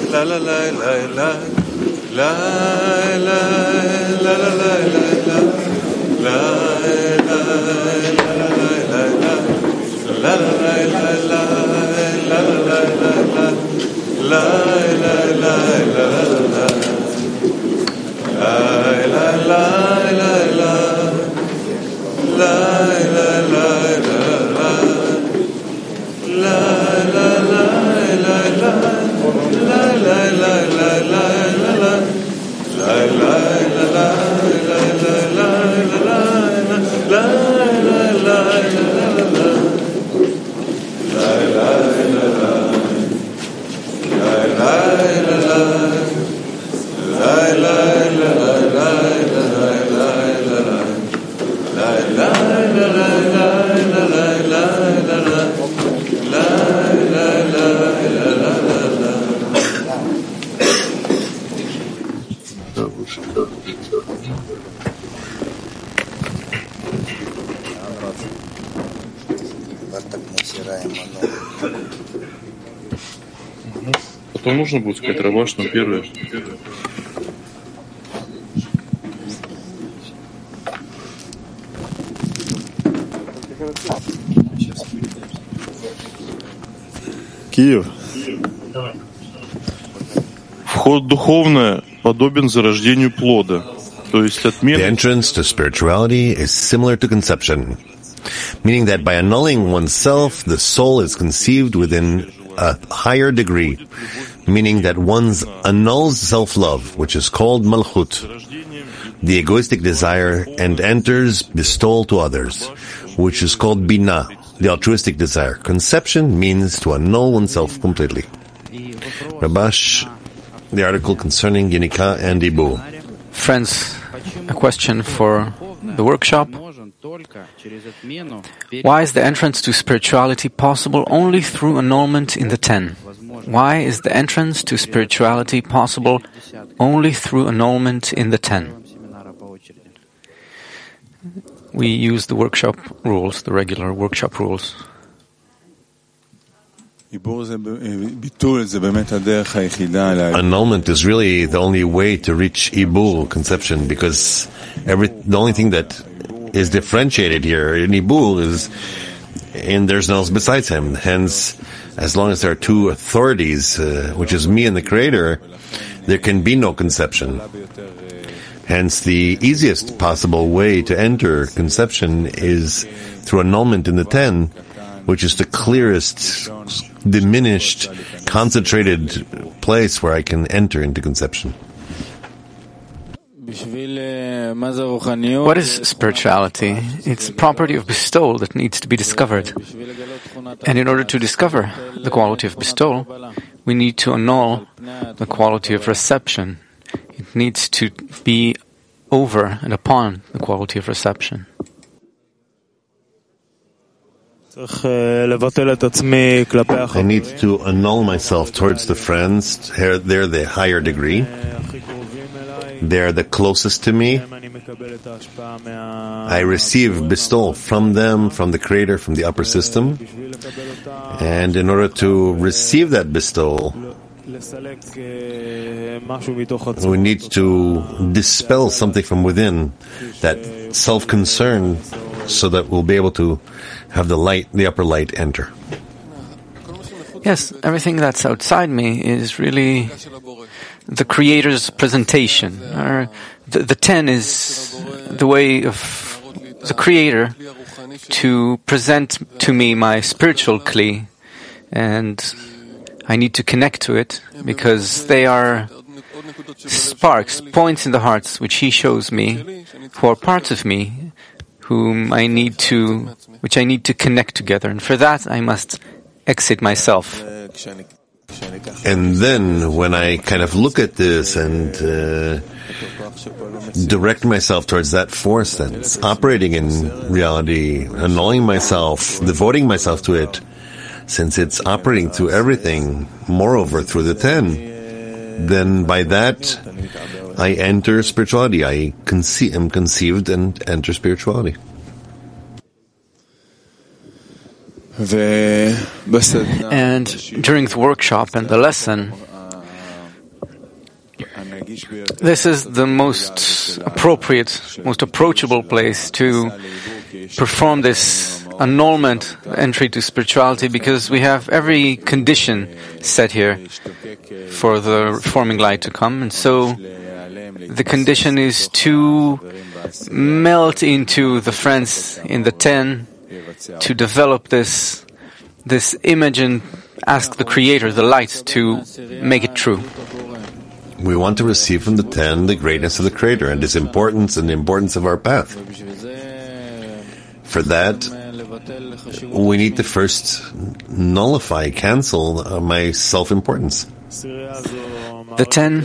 la la la la la la la la la la la Потом можно будет сказать рабаш, но первое. Киев. Вход духовное подобен зарождению плода, то есть отмена. The entrance to spirituality is similar to conception, meaning that by annulling oneself, the soul is conceived within a higher degree, meaning that one annuls self-love, which is called malchut, the egoistic desire, and enters bestowal to others, which is called binah, the altruistic desire. Conception means to annul oneself completely. Rabash, the article concerning Yenika and Ibu. Friends, a question for the workshop. Why is the entrance to spirituality possible only through annulment in the 10? Why is the entrance to spirituality possible only through annulment in the 10? We use the workshop rules, the regular workshop rules. Annulment is really the only way to reach Ibul, conception, because the only thing that is differentiated here in Ibul is, and there's no else besides him. Hence, as long as there are two authorities, which is me and the Creator, there can be no conception. Hence, the easiest possible way to enter conception is through annulment in the 10, which is the clearest, diminished, concentrated place where I can enter into conception. What is spirituality? It's a property of bestowal that needs to be discovered. And in order to discover the quality of bestowal, we need to annul the quality of reception. It needs to be over and upon the quality of reception. I need to annul myself towards the friends. They're the higher degree. They're the closest to me. I receive bestowal from them, from the Creator, from the upper system. And in order to receive that bestowal, we need to dispel something from within, that self-concern, so that we'll be able to have the light, the upper light, enter. Yes, everything that's outside me is really the Creator's presentation. The 10 is the way of the Creator to present to me my spiritual kli, and I need to connect to it because they are sparks, points in the hearts which He shows me, who are parts of me, which I need to connect together, and for that I must exit myself. And then when I kind of look at this and direct myself towards that force that's operating in reality, annulling myself, devoting myself to it, since it's operating through everything, moreover through the 10, then by that I enter spirituality. I am conceived and enter spirituality. And during the workshop and the lesson, This is the most appropriate, most approachable place to perform this annulment entry to spirituality, because we have every condition set here for the reforming light to come. And so the condition is to melt into the friends in the 10, to develop this image and ask the Creator, the light, to make it true. We want to receive from the 10 the greatness of the Creator and His importance and the importance of our path. For that, we need to first nullify, cancel my self-importance. The 10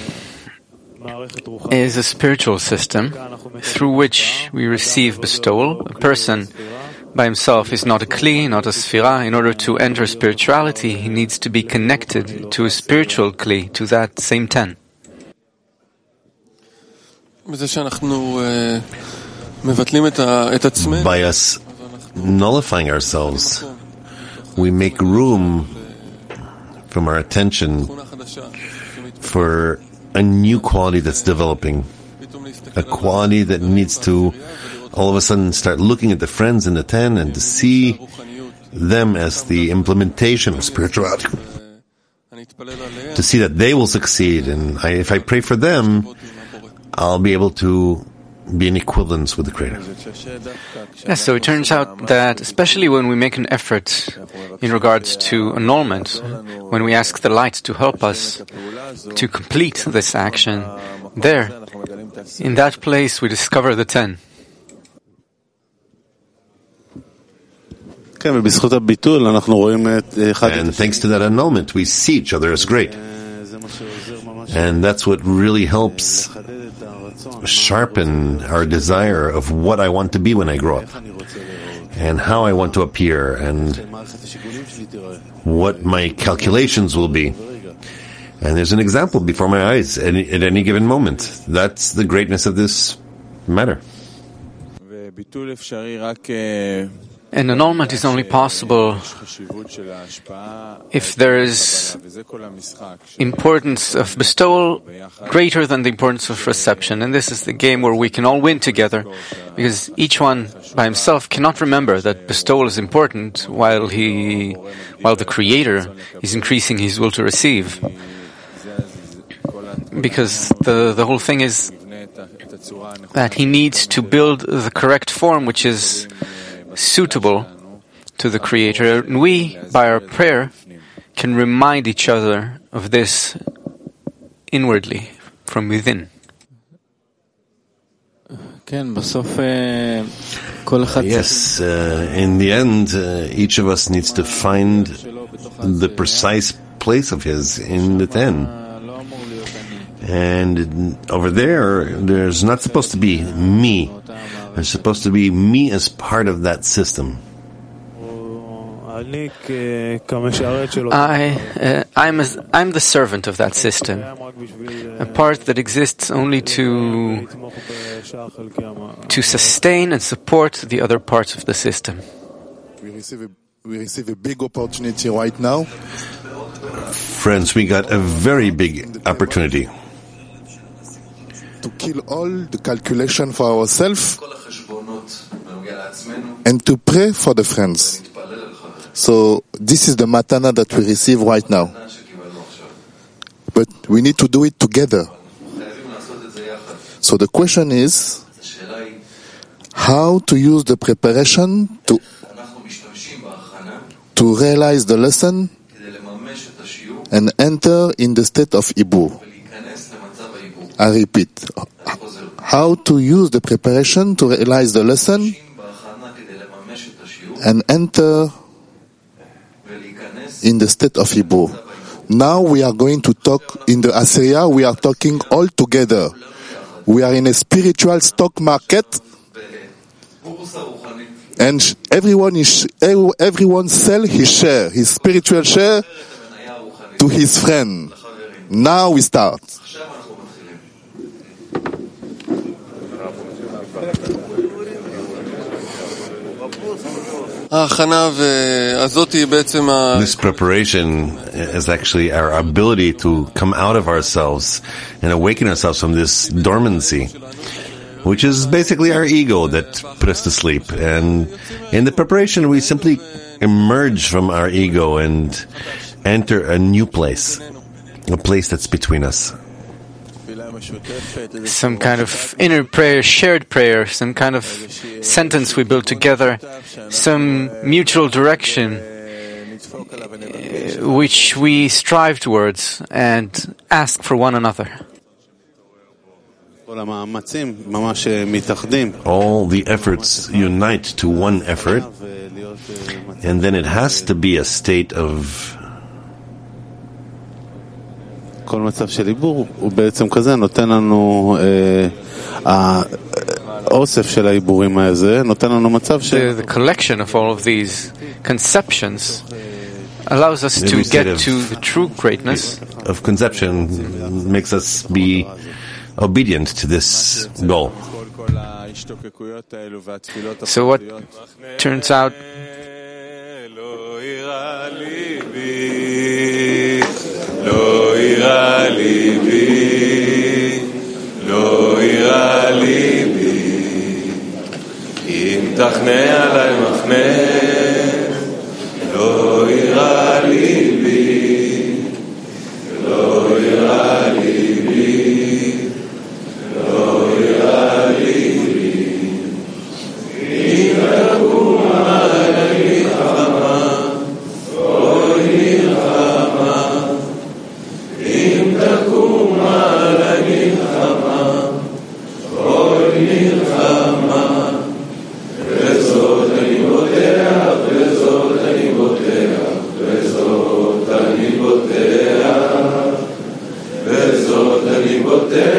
is a spiritual system through which we receive bestowal. A person by himself is not a kli, not a sphira. In order to enter spirituality, he needs to be connected to a spiritual kli, to that same 10. By us nullifying ourselves, we make room from our attention for a new quality that's developing, a quality that needs to all of a sudden start looking at the friends in the 10 and to see them as the implementation of spirituality, to see that they will succeed, and if I pray for them, I'll be able to be in equivalence with the Creator. Yes, so it turns out that especially when we make an effort in regards to annulment, when we ask the light to help us to complete this action, there, in that place, we discover the 10. And thanks to that annulment, we see each other as great. And that's what really helps sharpen our desire of what I want to be when I grow up, and how I want to appear, and what my calculations will be. And there's an example before my eyes at any given moment. That's the greatness of this matter. And annulment is only possible if there is importance of bestowal greater than the importance of reception. And this is the game where we can all win together, because each one by himself cannot remember that bestowal is important while the Creator is increasing his will to receive. Because the whole thing is that he needs to build the correct form which is suitable to the Creator. And we, by our prayer, can remind each other of this inwardly, from within. Yes, in the end, each of us needs to find the precise place of his in the 10. And over there's not supposed to be me. There's supposed to be me as part of that system. I'm the servant of that system, a part that exists only to sustain and support the other parts of the system. We receive a big opportunity right now. Friends, we got a very big opportunity to kill all the calculation for ourselves and to pray for the friends. So this is the matana that we receive right now. But we need to do it together. So the question is how to use the preparation to realize the lesson and enter in the state of Ibur. I repeat, how to use the preparation to realize the lesson and enter in the state of Ibur. Now we are going to talk in the Assyria, we are talking all together. We are in a spiritual stock market, and everyone sell his share, his spiritual share, to his friend. Now we start. This preparation is actually our ability to come out of ourselves and awaken ourselves from this dormancy, which is basically our ego that put us to sleep. And in the preparation, we simply emerge from our ego and enter a new place, a place that's between us. Some kind of inner prayer, shared prayer, some kind of sentence we build together, some mutual direction which we strive towards and ask for one another. All the efforts unite to one effort, and then it has to be a state of כל מצב של עיבור הוא בעצם כזה, נותן לנו האוסף של העיבורים הזה, נותן לנו מצב The collection of all of these conceptions allows us to get to the true greatness. Of conception makes us be obedient to this goal. So what turns out לא יראה ליבי, לא יראה ליבי, אם תחנה עלי מחנה, לא יראה ליבי, לא יראה ליבי, לא יראה ליבי, אם תקום עלי מלחמה, אוי מלחמה, תקום עלי מלחמה, אוי מלחמה, וזאת אני בוטח, וזאת אני בוטח, וזאת אני בוטח, וזאת אני בוטח.